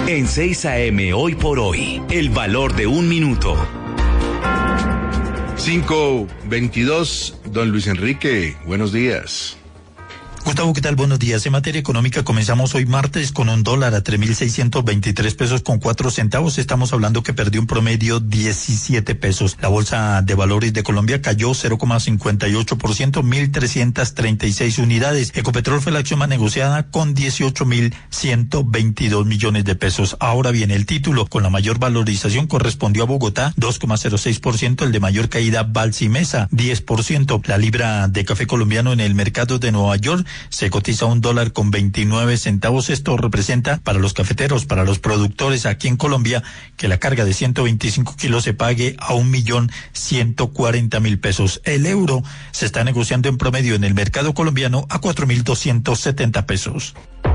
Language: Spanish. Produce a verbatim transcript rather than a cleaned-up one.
En seis A M Hoy por Hoy, el valor de un minuto. cinco veintidós, don Luis Enrique, buenos días. Gustavo, ¿qué tal? Buenos días. En materia económica comenzamos hoy martes con un dólar a tres mil seiscientos veintitrés pesos con cuatro centavos. Estamos hablando que perdió un promedio diecisiete pesos. La Bolsa de Valores de Colombia cayó cero coma cincuenta y ocho por ciento, mil trescientas treinta y seis unidades. Ecopetrol fue la acción más negociada con dieciocho mil ciento veintidós millones de pesos. Ahora bien, el título con la mayor valorización correspondió a Bogotá, dos coma cero seis por ciento. El de mayor caída, Balsimesa, diez por ciento. La libra de café colombiano en el mercado de Nueva York se cotiza un dólar con veintinueve centavos. Esto representa para los cafeteros, para los productores aquí en Colombia, que la carga de ciento veinticinco kilos se pague a un millón ciento cuarenta mil pesos. El euro se está negociando en promedio en el mercado colombiano a cuatro mil doscientos setenta pesos.